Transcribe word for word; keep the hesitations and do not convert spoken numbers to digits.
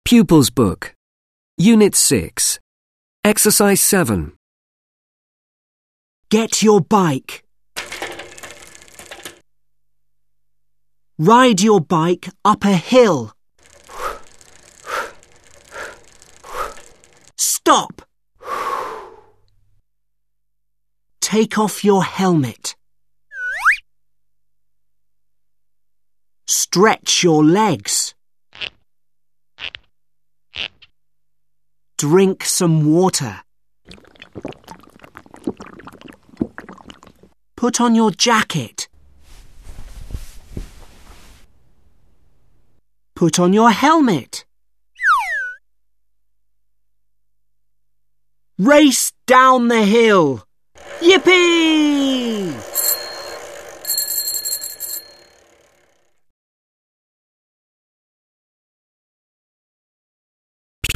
Pupils Book, Unit six, Exercise seven. Get your bike. Ride your bike up a hill. Stop. Take off your helmet. Stretch your legs. Drink some water. Put on your jacket. Put on your helmet. Race down the hill. Yippee!